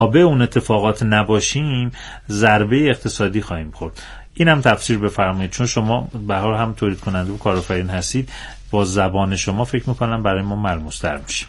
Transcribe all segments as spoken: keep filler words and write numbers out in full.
به اون اتفاقات نباشیم ضربه اقتصادی خواهیم خورد. اینم تفسیر بفرمایید، چون شما به هر حال هم تولید کننده و کارآفرین هستید، با زبان شما فکر میکنم برای ما ملموس‌تر میشه.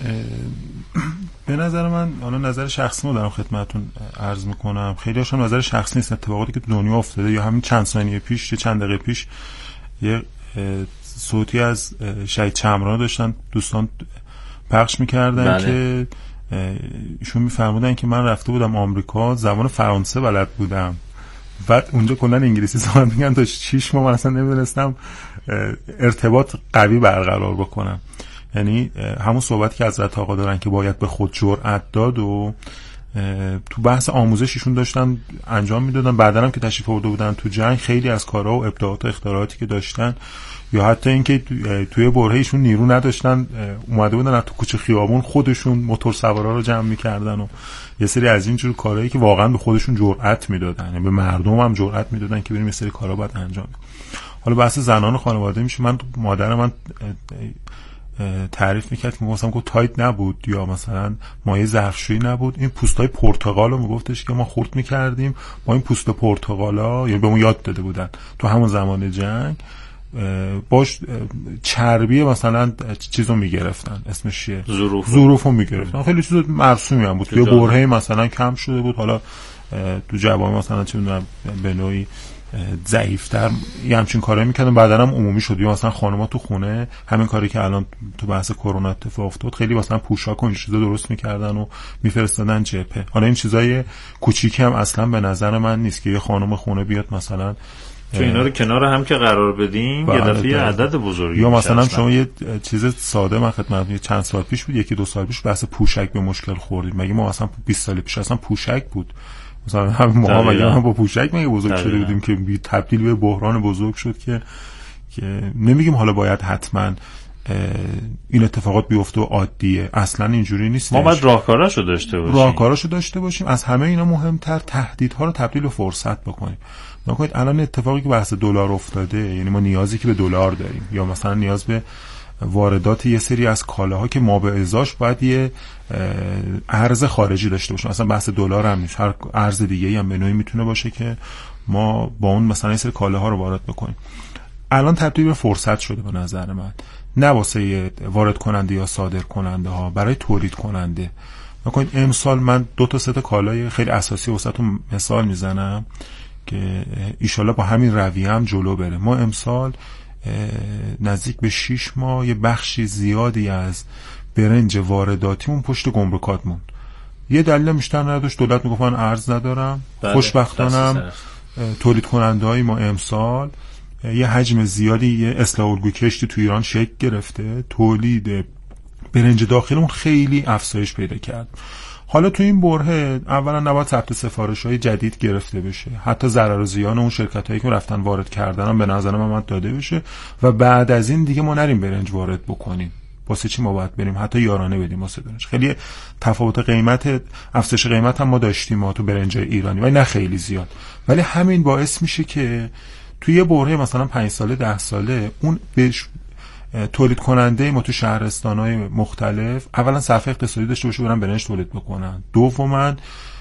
به نظر من، حالا نظر شخصی رو دارم خدمتتون عرض میکنم، خیلی هاشون نظر شخصی نیست، اتفاقاتی که تو دنیا افتاده یا همین چند ثانیه پیش یا چند دقیقه پیش یه صوتی از شهید چمران داشتن دوستان پخش میکردن. بله. که ایشون میفرمودن که من رفته بودم آمریکا، زبان فرانسه بلد بودم، بعد اونجا کلا انگلیسی صحبت میگن تا شش ماه من اصلا نمیدونستم ارتباط قوی برقرار بکنم. یعنی همون صحبتی که حضرت آقا دارن که باید به خود جرأت داد و تو بحث آموزش ایشون داشتن انجام میدادن. بعدا هم که تشریف آورده بودن تو جنگ، خیلی از کارها و ابداعات و اختراعاتی که داشتن، یا حتی اینکه توی برهه ایشون نیرو نداشتن، اومده بودن تو کوچه خیابون خودشون موتور سوارا رو جمع میکردن و یه سری از این جور کارهایی که واقعا به خودشون جرأت میدادن، یعنی به مردم هم جرأت میدادن که بریم یه سری کارا باید انجام بدیم. حالا بحث زنان خانواده میشه. من مادر من تعریف میکرد که مثلا گفت تایت نبود یا مثلا مایه ظرفشویی نبود، این پوستای پرتقال رو میگفتش که ما خورد میکردیم با این پوست پرتقالا، یا بهمون یاد داده بودن تو همون زمان جنگ باش چربی مثلا چیزو میگرفتن، اسمش چیه، ظروف ظروفو میگرفتن. خیلی چیز مرسومی هم بود، توی برهه مثلا کم شده بود، حالا تو جوامع مثلا چه میدونم به نوعی ضعیف‌تر یه همچین کارایی میکردن، بعدا هم عمومی شد. یا مثلا خانم‌ها تو خونه همین کاری که الان تو بحث کرونا اتفاق افتاد، خیلی مثلا پوشاک و این چیزا درست میکردن و میفرستادن جبهه. حالا این چیزای کوچیکی هم اصلا به نظر من نیست که یه خانم خونه بیاد مثلا تو اینا رو کنار هم که قرار بدیم یه دفعه عدد بزرگی. یا مثلا شما یه چیز ساده، من خدمتتون چند سال پیش بود، یکی دو سال پیش بحث پوشک به مشکل خوردیم. مگه ما مثلا بیست سال پیش اصلا پوشک بود؟ مثلا همین موقع مگه ما با پوشک مگه بزرگ شده بودیم که بی تبدیل به بحران بزرگ شد که که نمیگیم حالا باید حتما این اتفاقات بیفته و عادیه، اصلا اینجوری نیست. ما باید راهکاراشو داشته باشیم راهکاراشو داشته باشیم از همه اینا مهمتر تهدیدها رو تبدیل به فرصت بکنیم. نکنید الان اتفاقی که بحث دلار افتاده، یعنی ما نیازی که به دلار داریم یا مثلا نیاز به واردات یه سری از کالاها که ما به ازاش باید یه ارز خارجی داشته باشیم، مثلا بحث دلار هم نیست، هر ارز دیگه‌ای هم به نوعی میتونه باشه که ما با اون مثلا یه سری کالاها رو وارد بکنیم. الان تبدیل به فرصت شده به نظر من، نه واسه وارد کننده یا صادر کننده ها، برای تولید کننده. نکنید امسال من دو تا سه تا کالای خیلی اساسی واسهتون مثال میزنم که ایشالا با همین رویه هم جلو بره. ما امسال نزدیک به شش ماه یه بخشی زیادی از برنج وارداتیمون پشت گمرکات موند. یه دلیل بیشتر نداشت، دولت میگفت من ارز ندارم. خوشبختانم تولید کننده های ما امسال یه حجم زیادی، یه اصلاح الگوی کشتی تو ایران شکل گرفته، تولید برنج داخلمون خیلی افزایش پیدا کرد. حالا تو این برهه اولا نباید ثبت سفارش‌های جدید گرفته بشه، حتی ضرر و زیان اون شرکتایی که رفتن وارد کردن هم به نظر من داده بشه و بعد از این دیگه ما نریم برنج وارد بکنیم. واسه چی ما باید بریم حتی یارانه بدیم واسه برنج؟ خیلی تفاوت قیمت، افزایش قیمت هم ما داشتیم ما تو برنج ایرانی، ولی نه خیلی زیاد. ولی همین باعث میشه که توی یه برهه مثلا پنج ساله ده ساله اون بهش تولید کننده ما تو شهرستان‌های مختلف اولا صفحه اقتصادی داشته باشه برن برنج تولید بکنن، دوما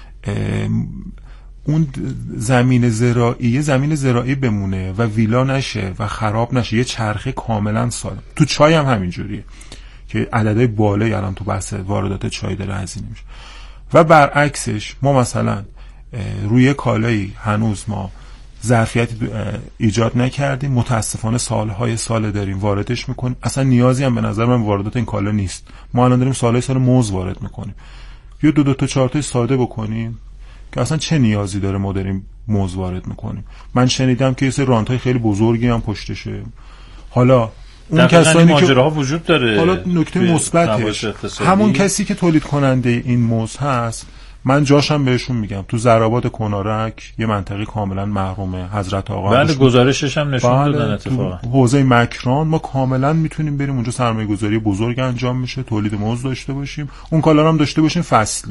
اون زمین زراعی زمین زراعی بمونه و ویلا نشه و خراب نشه، یه چرخه کاملا سالم. تو چای هم همین جوریه که عددهای بالایی الان تو بحث واردات چای داره هزینه میشه. و برعکسش ما مثلا روی کالایی هنوز ما ظرفیت ایجاد نکردیم، متاسفانه سالهای سال داریم واردش میکنیم، اصلا نیازی هم به نظر من واردات این کالا نیست. ما الان داریم سالهای سال موز وارد میکنیم، یا دو دو تا چهار تا ساده بکنیم که اصلا چه نیازی داره ما داریم موز وارد میکنیم. من شنیدم که یه سری رانت‌های خیلی بزرگی هم پشتشه. حالا اون کسانی که ماجراها وجود داره، حالا نکته مثبتش همون کسی که تولید کننده این موز هست، من جاشم بهشون میگم تو زراباد کنارک یه منطقه کاملا محرومه، حضرت آقا بله گزارشش هم نشون بله دادن اتفاقا حوزه مکران ما کاملا میتونیم بریم اونجا سرمایه گذاری بزرگ انجام میشه، تولید موز داشته باشیم، اون کالا هم داشته باشیم فصلی.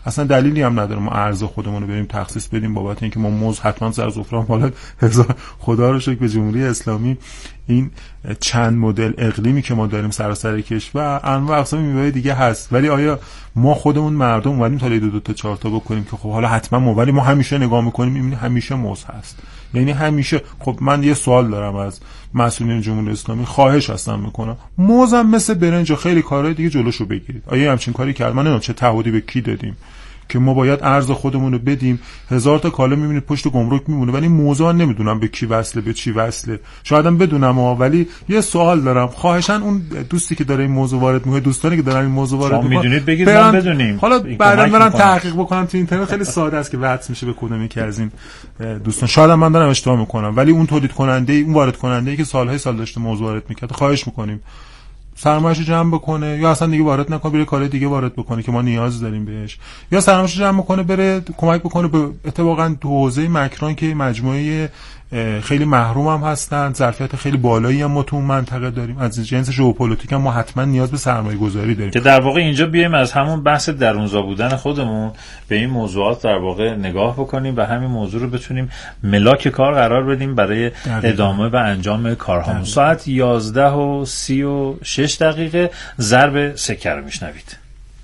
اصلا دلیلی هم نداره ما ارز خودمون رو بریم تخصیص بدیم بابت اینکه ما موز حتما سر سفره حالا هزار خدا رو شکر به جمهوری اسلامی این چند مدل اقلیمی که ما داریم سراسر کشور انواع اقسام میوه دیگه هست، ولی آیا ما خودمون مردم اومدیم تا دو, دو تا چهار تا بکنیم که خب حالا حتما ما، ولی ما همیشه نگاه میکنیم میبینیم همیشه موز هست، یعنی همیشه. خب من یه سوال دارم از مسئولین جمهوری اسلامی، خواهش هستم میکنم موزم مثل برنج و خیلی کارهای دیگه جلوشو بگیرید. آیا همچین کاری کرد؟ من نمیدونم چه تعهدی به کی دادیم که ما باید ارز خودمون رو بدیم. هزار تا کالا میبینید پشت گمرک میمونه، ولی موضوع نمیدونم به کی وصله به چی وصله، شایدم بدونم ها، ولی یه سوال دارم. خواهشاً اون دوستی که داره این موضوع وارد میکنه، دوستانی که دارن این موضوع وارد میکنن، میدونید بگید ما بدونیم، حالا بعدا برن تحقیق بکنم تو اینترنت. خیلی ساده است که وصل میشه به کدوم یکی از این دوستان. شایدم من دارم اشتباه میکنم، ولی اون تولید کننده، اون وارد کننده ای که سالهای سال داشته موضوع وارد میکرد، خواهش میکنیم سرمایه‌شو جمع بکنه، یا اصلا دیگه وارد نکنه، بره کار دیگه وارد بکنه که ما نیاز داریم بهش، یا سرمایه‌شو جمع بکنه بره کمک بکنه به اتفاقا تو حوزه مکران که مجموعه خیلی محروم هم هستن، ظرفیت خیلی بالایی هم ما تو اون منطقه داریم، از جنس ژئوپلیتیک هم ما حتما نیاز به سرمایه گذاری داریم. که در واقع اینجا بیایم از همون بحث درونزا بودن خودمون به این موضوعات در واقع نگاه بکنیم و همین موضوع رو بتونیم ملاک کار قرار بدیم برای دقیقا. ادامه و انجام کارهامون. ساعت یازده و سی و شش دقیقه ضرب سکه رو میشنوید.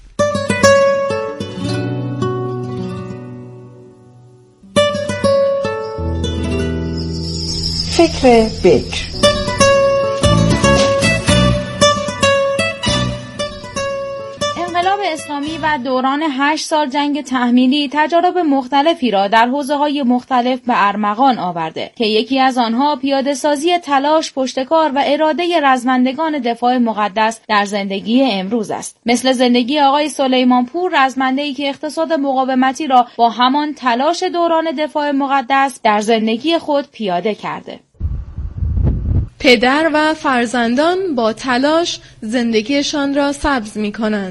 فکر بکر. انقلاب اسلامی و دوران هشت سال جنگ تحمیلی تجارب مختلفی را در حوزه‌های مختلف به ارمغان آورده که یکی از آنها پیاده‌سازی تلاش، پشتکار و اراده رزمندگان دفاع مقدس در زندگی امروز است. مثل زندگی آقای سلیمانپور، رزمنده‌ای که اقتصاد مقاومتی را با همان تلاش دوران دفاع مقدس در زندگی خود پیاده کرده. پدر و فرزندان با تلاش زندگیشان را سبز می‌کنند.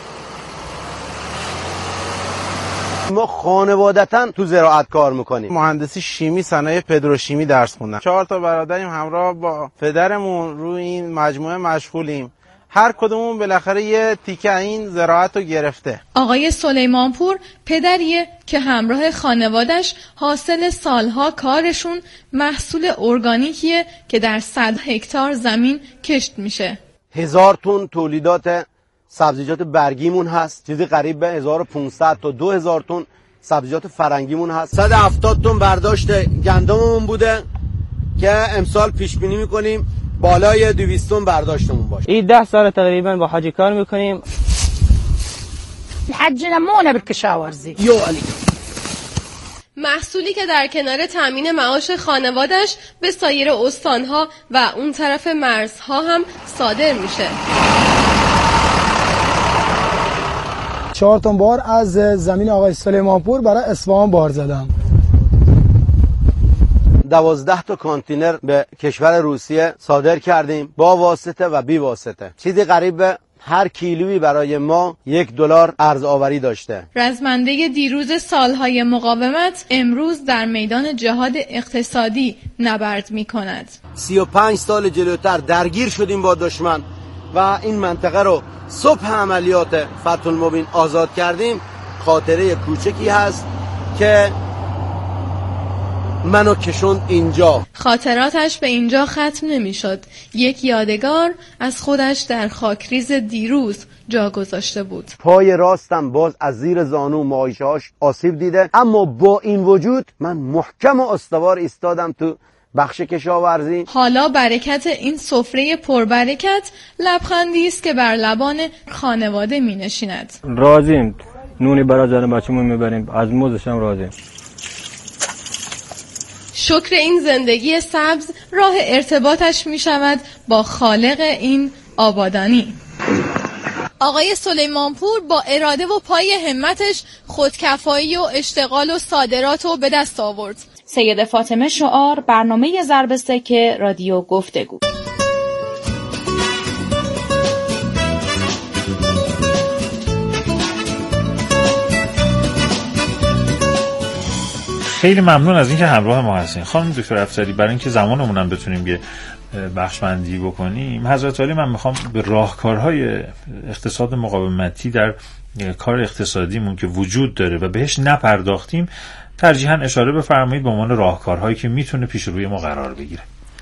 ما خانوادتاً تو زراعت کار میکنیم. مهندسی شیمی، صنایع پتروشیمی درس خوندم. چهار تا برادریم همراه با پدرمون روی این مجموعه مشغولیم. هر کدومون بالاخره یه تیکه این زراعت رو گرفته. آقای سلیمانپور پدریه که همراه خانوادش حاصل سالها کارشون محصول ارگانیکیه که در صد هکتار زمین کشت میشه. هزار تن تولیدات سبزیجات برگیمون هست، چیزی قریب به هزار و پانصد تا دو هزار تن سبزیجات فرنگیمون هست. صد و هفتاد تن برداشت گندممون بوده که امسال پیش بینی میکنیم بالای دویست تن برداشتمون باشه. این ده سال تقریبا با حاجی کار میکنیم. الحج نمونه بالکشاورزی. یو علی. محصولی که در کنار تامین معاش خانوادش به سایر استانها و اون طرف مرزها هم صادر میشه. چهار تن بار از زمین آقای سلیمانپور برای اصفهان بار زدم. دوازده تا کانتینر به کشور روسیه صادر کردیم با واسطه و بی واسطه. چیزی قریب به هر کیلویی برای ما یک دلار ارز آوری داشته. رزمنده دیروز سالهای مقاومت امروز در میدان جهاد اقتصادی نبرد می کند. سی و پنج سال جلوتر درگیر شدیم با دشمن و این منطقه رو صبح عملیات فتح المبین آزاد کردیم. خاطره کوچکی هست که منو کشوند اینجا. خاطراتش به اینجا ختم نمی شد. یک یادگار از خودش در خاکریز دیروز جا گذاشته بود. پای راستم باز از زیر زانو مایشهاش آسیب دیده، اما با این وجود من محکم و استوار ایستادم تو بخش کشاورزی. حالا برکت این سفره پربرکت لبخندی است که بر لبان خانواده می نشیند. راضیم، نونی برای زن بچه‌مون میبریم، از موزش هم راضیم. شکر این زندگی سبز راه ارتباطش می شود با خالق این آبادانی. آقای سلیمانپور با اراده و پای همتش خودکفایی و اشتغال و صادرات رو به دست آورد. سید فاطمه شعار، برنامه ضرب سکه، رادیو گفتگو. خیلی ممنون از اینکه همراه ما هستین خانم دکتر افسری، برای اینکه زمانمون هم بتونیم یه بخشبندی بکنیم، حضرت علی من میخوام به راهکارهای اقتصاد مقاومتی در کار اقتصادیمون که وجود داره و بهش نپرداختیم ترجیحاً اشاره بفرمایید به عنوان راهکارهایی که میتونه پیش روی ما قرار بگیره.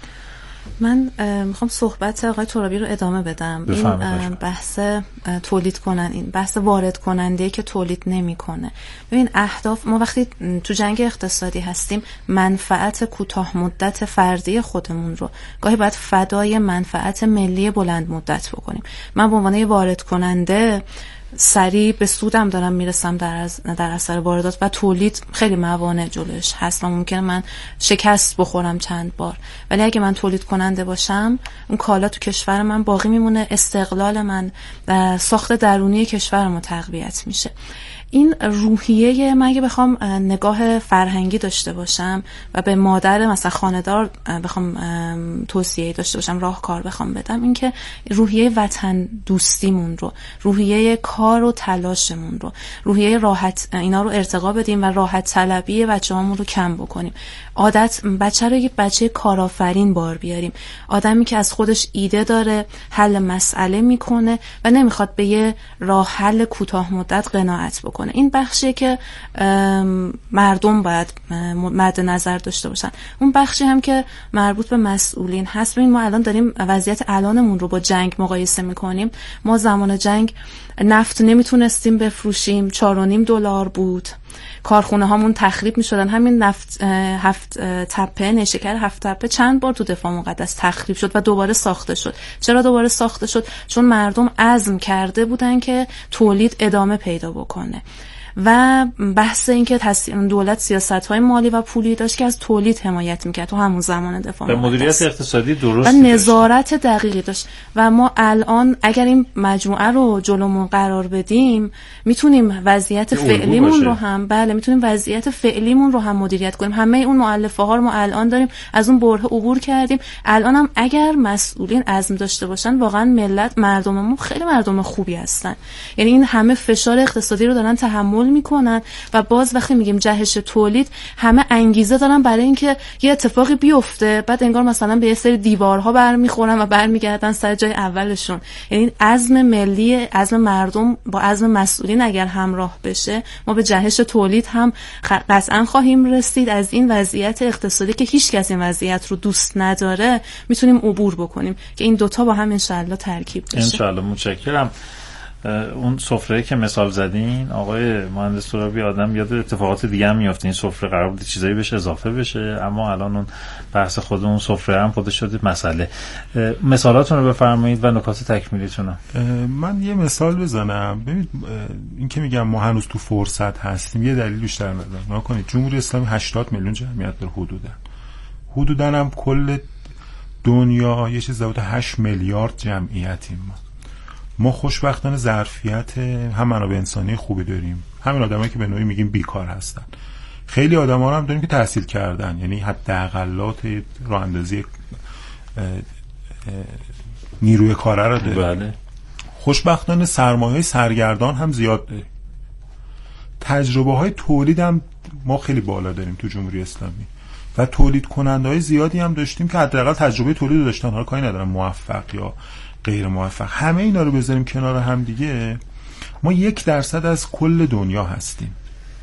من میخوام صحبت آقای ترابی رو ادامه بدم. این بحث تولید کنن، این بحث وارد کننده که تولید نمیکنه. ببین اهداف ما وقتی تو جنگ اقتصادی هستیم منفعت کوتاه مدت فردی خودمون رو گاهی باید فدای منفعت ملی بلند مدت بکنیم. من به عنوان وارد کننده سریع به سودم دارم میرسم در از در اثر واردات و تولید خیلی موانع جلوش هست و ممکنه من شکست بخورم چند بار، ولی اگه من تولید کننده باشم اون کالا تو کشور من باقی میمونه، استقلال من، ساخت درونی کشورم تقویت میشه. این روحیه من اگه بخوام نگاه فرهنگی داشته باشم و به مادر مثلا خانه‌دار بخوام توصیه داشته باشم، راهکار بخوام بدم، این که روحیه وطن دوستیمون رو، روحیه کار و تلاشمون رو، روحیه راحت اینا رو ارتقا بدیم و راحت طلبی بچه‌هامون رو کم بکنیم. عادت بچه رو یه بچه کارآفرین بار بیاریم، آدمی که از خودش ایده داره، حل مسئله میکنه و نمیخواد به یه راه حل کوتاه مدت قناعت بکنه. این بخشیه که مردم باید مد نظر داشته باشن. اون بخشی هم که مربوط به مسئولین هست. ببین ما الان داریم وضعیت الانمون رو با جنگ مقایسه میکنیم. ما زمان جنگ نفت نمیتونستیم بفروشیم، چهار و نیم دلار بود، کارخونه هامون تخریب می شدن. همین نفت هفت تپه نیشکر هفت تپه چند بار تو دفاع مقدس تخریب شد و دوباره ساخته شد. چرا دوباره ساخته شد؟ چون مردم عزم کرده بودن که تولید ادامه پیدا بکنه و بحث این که دولت سیاست‌های مالی و پولی داشت که از تولید حمایت می‌کرد تو همون زمان دفاع و مدیریت اقتصادی درست و نظارت دقیقی داشت. و ما الان اگر این مجموعه رو جلومون قرار بدیم میتونیم وضعیت فعلیمون رو هم بله میتونیم وضعیت فعلیمون رو هم مدیریت کنیم. همه اون مؤلفه ها رو ما الان داریم، از اون بره عبور کردیم. الان هم اگر مسئولین عزم داشته باشن واقعا ملت مردممون خیلی مردم خوبی هستن، یعنی این همه فشار اقتصادی رو دارن تحمل میکنن و باز وقتی میگیم جهش تولید همه انگیزه دارن برای اینکه یه اتفاقی بیفته، بعد انگار مثلا به یه سری دیوارها برمیخورن و برمیگردن سر جای اولشون. یعنی عزم ملی، عزم مردم با عزم مسئولین اگر همراه بشه ما به جهش تولید هم قطعا خواهیم رسید. از این وضعیت اقتصادی که هیچ کس این وضعیت رو دوست نداره میتونیم عبور بکنیم که این دوتا با هم انشالله ترکیب بشه. انشالله. متشکرم. اون سفره که مثال زدین آقای مهندس ترابی، آدم یاد اتفاقات دیگه هم میفته. این سفره قرار بود چیزایی بهش اضافه بشه اما الان اون بحث خود اون سفره هم خودش شده مسئله. مثالاتون رو بفرمایید و نکات تکمیلیتون رو. من یه مثال بزنم. ببینید این که میگم ما هنوز تو فرصت هستیم یه دلیل بیشتر ندارم. نکنید جمهوری اسلامی هشتاد میلیون جمعیت داره حدودا. حدودا هم کل دنیا یه چیز حدود هشت میلیارد جمعیتیم. ما ما خوشبختانه ظرفیت هم منابع انسانی خوبی داریم. همین آدمایی که به نوعی میگیم بیکار هستن. خیلی آدما رو هم داریم که تحصیل کردن، یعنی حداقلات راه اندازی نیروی کاره رو داریم. بله. خوشبختانه سرمایه سرگردان هم زیاد داریم. تجربه های تولید هم ما خیلی بالا داریم تو جمهوری اسلامی و تولید کننده های زیادی هم داشتیم که حداقل تجربه تولید داشتن. حالا کاری ندارم موفق یا غیر موفق، همه اینا رو بذاریم کنار هم دیگه ما یک درصد از کل دنیا هستیم.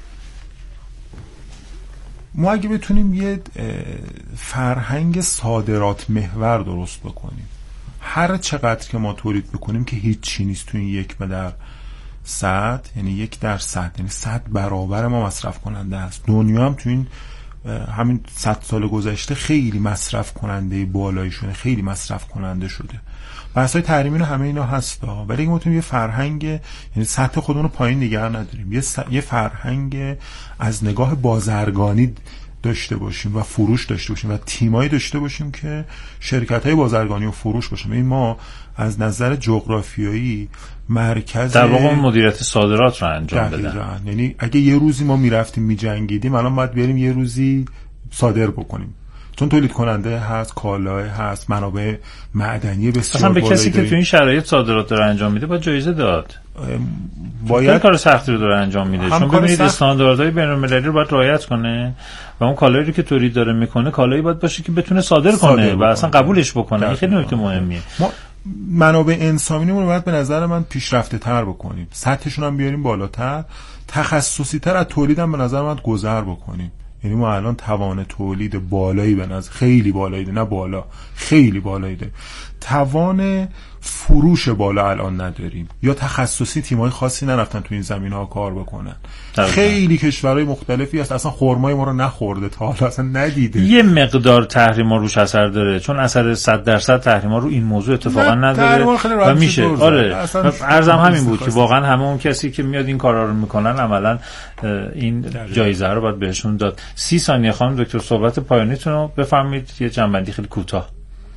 ما اگه بتونیم یه فرهنگ صادرات محور درست بکنیم، هر چقدر که ما تولید بکنیم که هیچی نیست تو این یک به در صد، یعنی یک در صد، یعنی صد برابر ما مصرف کننده است. دنیا هم تو این همین صد سال گذشته خیلی مصرف کننده بالایی شده، خیلی مصرف کننده شده. بحث‌های تحریمی همه اینا هستا، ولی اگه ما یه فرهنگ، یعنی سطح خودمون رو پایین نگه نداریم، یه, س... یه فرهنگ از نگاه بازرگانی داشته باشیم و فروش داشته باشیم و تیمایی داشته باشیم که شرکت‌های بازرگانی و فروش باشیم. این ما از نظر جغرافیایی مرکز در واقع مدیریت صادرات رو انجام بدن. یعنی اگه یه روزی ما میرفتیم میجنگیدیم الان باید بریم یه روزی صادر بکنیم، چون تولید کننده هست، کالای هست، منابع معدنی بسیار بالایی. اصلا به کسی داریم. که تو این شرایط صادرات داره انجام میده باید جایزه داد. باید کار سختی رو داره انجام میده، چون ببینید استانداردهای بین‌المللی رو باید رعایت کنه و اون کالایی رو که تولید داره میکنه کالایی باید باشه که بتونه صادر, صادر کنه و اصلا قبولش بکنه. این خیلی نکته مهمیه. ما منابع انسانیمون رو باید به نظر من پیشرفته تر بکنیم، سطحشون هم بیاریم بالاتر، تخصصی تر از تولید هم به نظر من گذر بکنیم. یعنی ما الان توان تولید بالایی به نظر خیلی بالایی ده. نه بالا خیلی بالایی ده. توان فروش بالا الان نداریم، یا تخصصی تیمای خاصی نرفتن تو این زمینه‌ها کار بکنن. دقیقا. خیلی کشورهای مختلفی هست اصلا خرمای ما رو نخورده تا حالا، اصلا ندیده. یه مقدار تحریما روش اثر داره، چون اثر صد درصد تحریما رو این موضوع اتفاقا نداره و میشه. آره عرضم همین بود که واقعا همه اون کسی که میاد این کارا رو میکنن عملا این جایزه رو باید بهشون داد. سی ثانیه خانم دکتر صحبت پایانیتون رو بفرمایید، یه جنبندی خیلی کوتاه.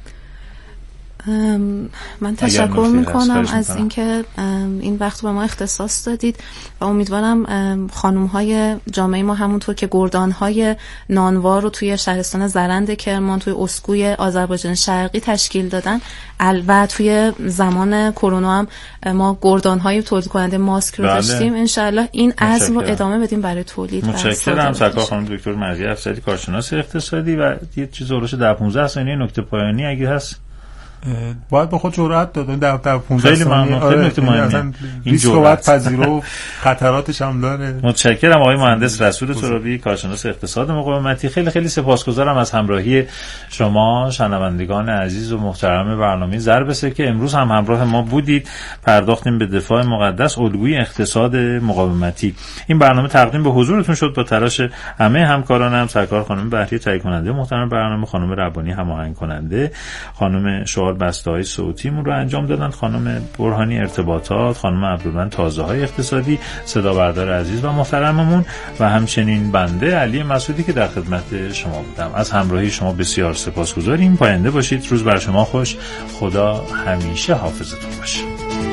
من تشکر میکنم از اینکه این وقت به ما اختصاص دادید و امیدوارم خانم های جامعه ما همونطور که گردان های نانوار رو توی شهرستان زرند کرمان توی اسکوی آذربایجان شرقی تشکیل دادن و توی زمان کرونا هم ما گردان های تولید کننده ماسک رو داشتیم، انشالله این عزم رو ادامه بدیم برای تولید. متشکرم. سرکار خانم دکتر مرضیه افسری، کارشناس اقتصادی. و یه چیز اولش ده پانزده ثانیه نکته پایانی اگه هست باید به خود جرأت دادن در در پانزده ثانیه. خیلی نکته مهمه، این جرأت پذیرو خطراتش هم داره. متشکرم آقای مهندس رسول ترابی، کارشناس اقتصاد مقاومتی. خیلی خیلی سپاسگزارم از همراهی شما شنوندگان عزیز و محترم برنامه ضرب سه که امروز هم همراه ما بودید. پرداختیم به دفاع مقدس، الگوی اقتصاد مقاومتی. این برنامه تقدیم به حضورتون شد با تلاش همه همکارانم، سرکار خانم بهریه تهیه کننده محترم برنامه، خانم ربانی هماهنگ کننده، خانم شعار بسته‌های صوتیمون رو انجام دادن، خانم برهانی ارتباطات، خانم عبدالمند تازه‌های اقتصادی، صدا بردار عزیز و محترممون و همچنین بنده علی مسعودی که در خدمت شما بودم. از همراهی شما بسیار سپاسگزاریم. پاینده باشید. روز بر شما خوش. خدا همیشه حافظتون باشه.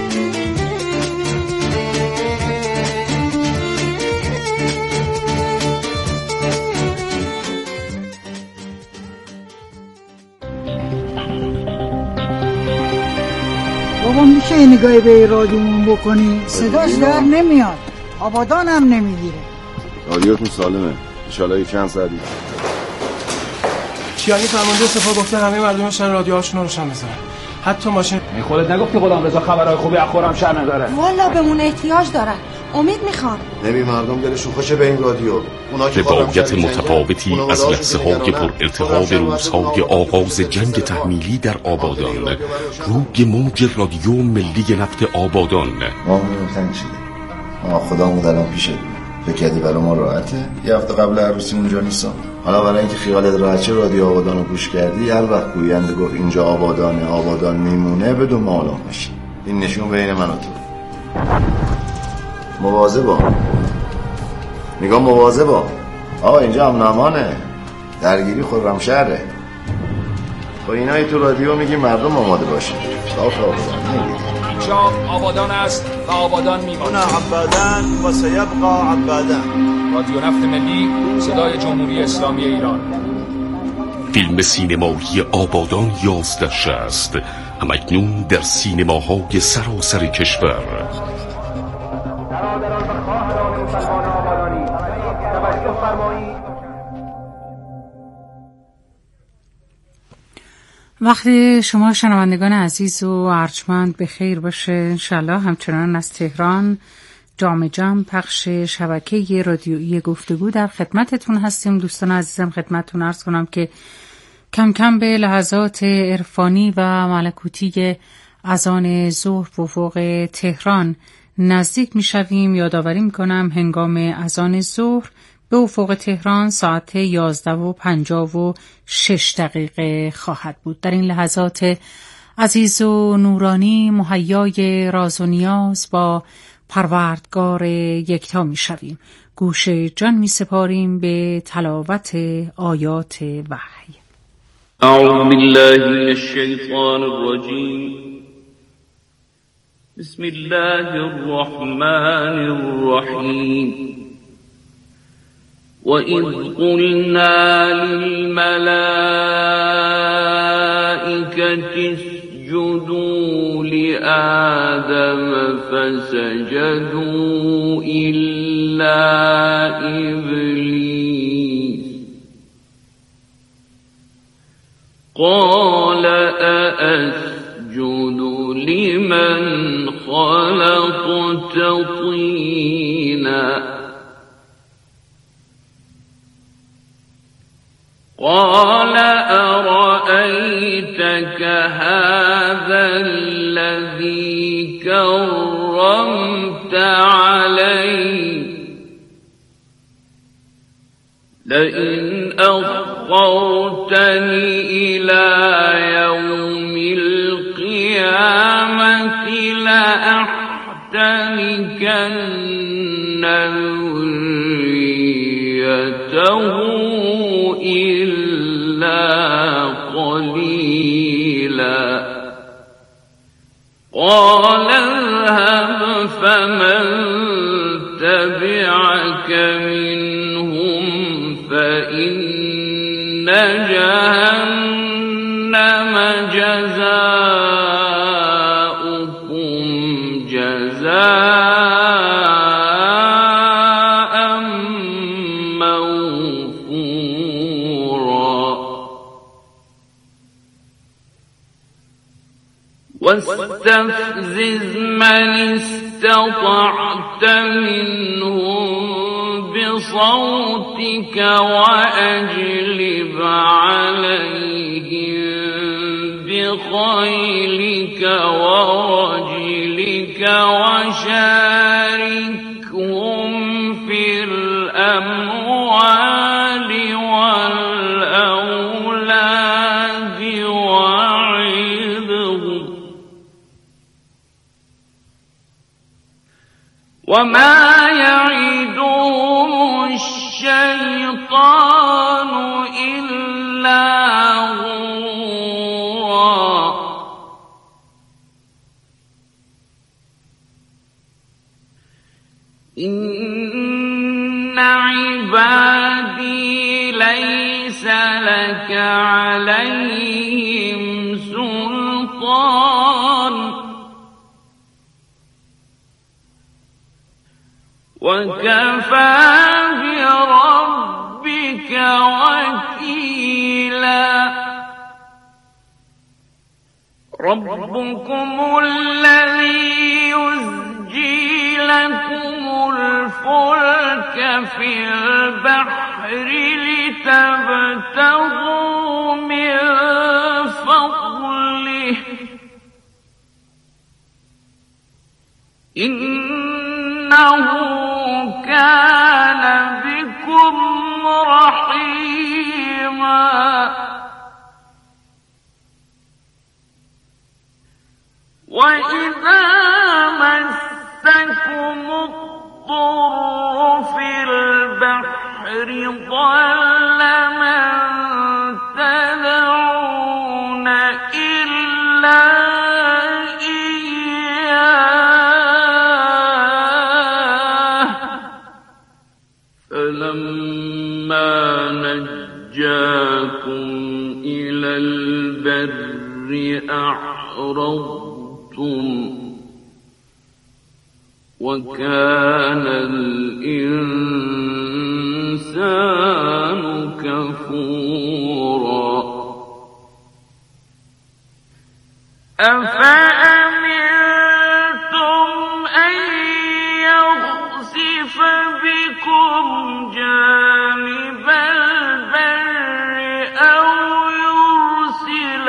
بابا میشه این نگاهی به رادیومون بکنی؟ صداش در نمیاد، آبادان هم نمیگیره. رادیوتون سالمه، انشالله یک چند ساعتی. چیانی فرمانده سپاه گفته همه مردم شهر رادیوهاشون رو روشن بذارن، حتی ماشین. می خودت نگفتی غلام رضا خبرهای خوبی از خرمشهر نداره؟ والا بهمون احتیاج دارن، امید میخوان. نمی مردم دلشون خوشه به این رادیو. روایت متفاوتی از لحظه های پر ارتقاب روزهای آغاز جنگ تحمیلی در آبادان روی موج رادیو ملی نفت آبادان. ما میرفتن چیده ما خدا مدلم پیشه فکر کردی برای ما راحته؟ یه هفته قبل عروسی اونجا نیستم، حالا برای اینکه خیالت راحت شه رادیو آبادان رو گوش کردی، هر وقت گوینده گفت اینجا آبادانه آبادان میمونه بدون معلوم باشی. این نشون بین من و تو. مواظبا میگم مواظبا آقا، اینجا امن امانه، درگیری خرمشهره. با اینایی تو رادیو میگی مردم آماده باشه. صاف آبادان اینجا آبادان است و آبادان میمونه. عبادان و سیبقا عبادان. رادیو نفت ملی، صدای جمهوری اسلامی ایران. فیلم سینمایی آبادان یازده شصت همکنون در سینماهای سراسر کشور. وقتی شما شنوندگان عزیز و ارجمند به خیر باشه. انشالله همچنان از تهران جام جم پخش شبکه رادیویی گفتگو در خدمتتون هستیم. دوستان عزیزم خدمتتون عرض کنم که کم کم به لحظات عرفانی و ملکوتی اذان ظهر به افق تهران نزدیک می شویم. یادآوری می کنم هنگام اذان ظهر به افق تهران ساعت یازده و پنجاه و شش دقیقه خواهد بود. در این لحظات عزیز و نورانی مهیای راز و نیاز با پروردگار یکتا می شویم. گوش جان می سپاریم به تلاوت آیات وحی. اعوذ بالله من الشیطان الرجیم. بسم الله الرحمن الرحیم. وَإِذْ قُلْنَا لِلْمَلَائِكَةِ اسْجُدُوا لِآدَمَ آدم فسجدوا إلا إبليس قال أأسجد لمن خلقت طينا قال أرأيتك هذا الذي كرمت علي لئن أخرتني إلى يوم القيامة لأحتنكن ذريته إلا قليلا قال اذهب فمن تبعك منهم فإن جهنم جزاؤكم جزاء موفورا واستفزز من استطعت منهم بصوتك وأجلب عليهم بخيلك ورجلك وشاركهم في الأموال والأولاد وعظهم وما يعدهم الشيطان إلا غرورا إن عبادي ليس لك عليهم سلطان وكفى بربك وكيلا ربكم الذي يزجي لكم الفلك في البحر لتبتغوا من فضله إنه كان بكم رحيما وإذا مسكم الضر في البحر ضل من تدعون إلا إياه فلما نجاكم إلى البر أعرضتم وكان الإنسان كفورا أفأمنتم أن يخسف بكم جانب البر أو يرسل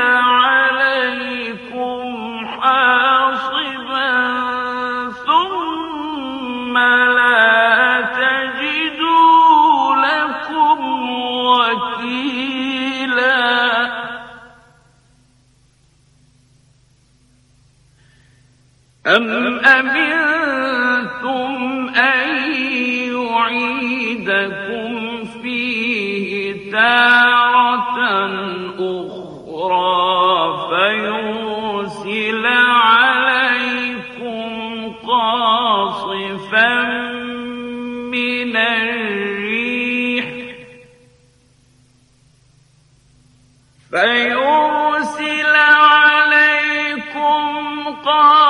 عليكم حاصبا ثم لا تجدوا لكم وكيلا أم أمنتم أن يعيدكم فيه تارة أخرى فيرسل عليكم قاصفا من الريح فيرسل عليكم قاصفا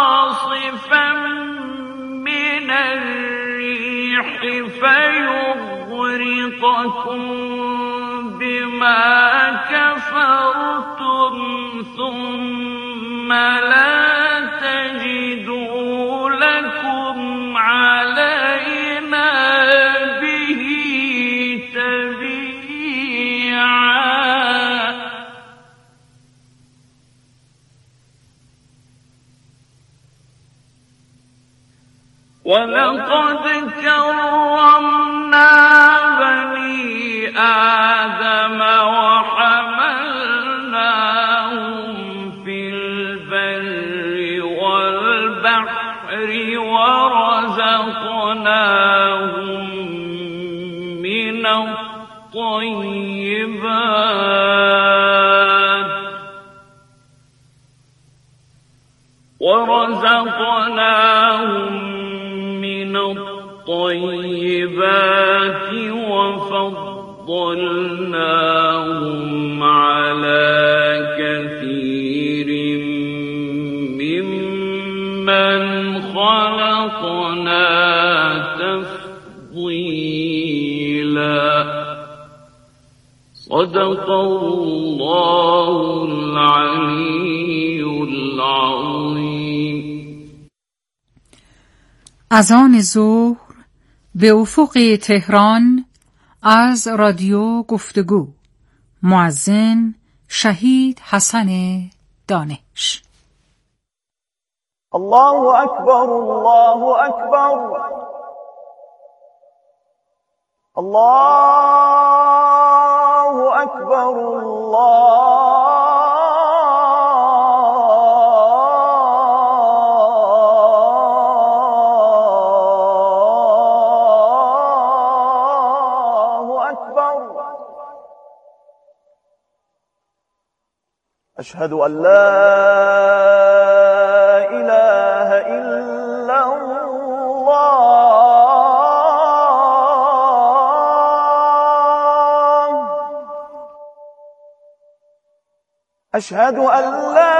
لنذيقكم بما كفرتم ثم لا تجدوا لكم علينا به تبيعا. ولقد كرمنا بني آدم وحملناهم في البر والبحر ورزقناهم من الطيبات ورزقناهم من الطيبات وفضلناهم على كثير ممن خلقنا تفضيلا. صدق الله العلي العظيم. اذان ظهر به افق تهران از رادیو گفتگو. مؤذن شهید حسن دانش. الله اکبر الله اکبر الله اکبر الله أشهد أن لا إله إلا الله. أشهد أن لا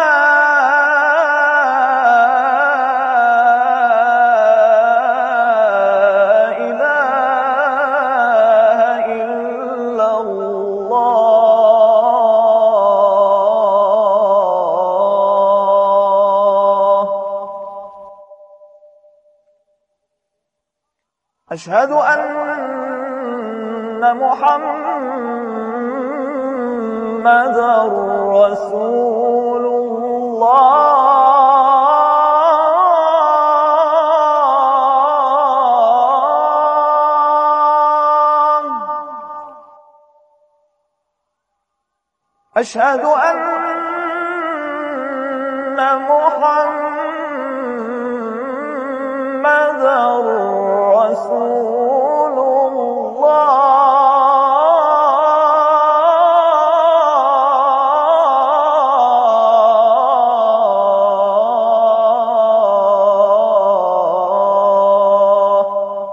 أشهد أن محمدًا رسول الله. أشهد أن محمدًا رسول الله.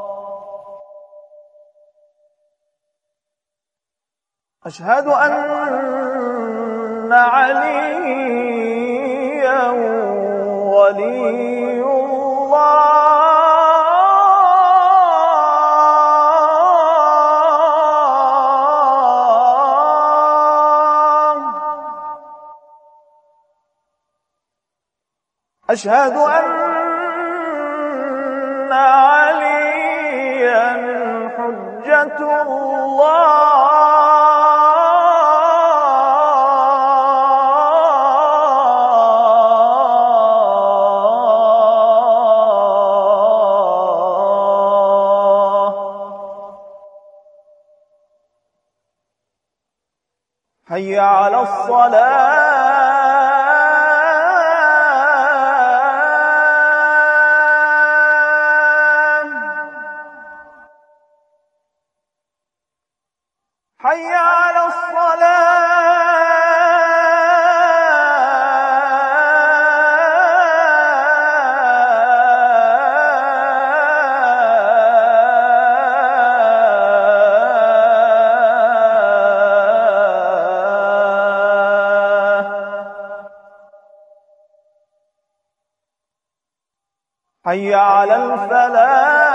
أشهد أن عليا ولي الله. أشهد أن عليا حجة الله. حي على الصلاة. حي على الصلاة. حي على الفلاح.